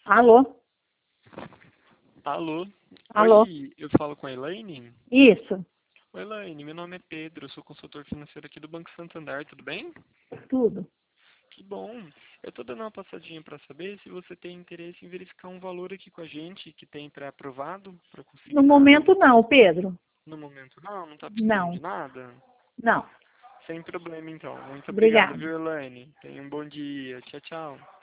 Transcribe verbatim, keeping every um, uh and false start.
Alô? Alô? Alô? Oi, eu falo com a Elaine? Isso, Oi, Elaine, meu nome é Pedro, eu sou consultor financeiro aqui do Banco Santander, tudo bem? tudo. Que bom. Eu tô dando uma passadinha para saber se você tem interesse em verificar um valor aqui com a gente que tem pré-aprovado para No consignado. momento não, Pedro. No momento não, não tá precisando de Não, nada? não. Sem problema então. Muito obrigado, Obrigada. viu, Elaine? Tenha um bom dia. Tchau, tchau.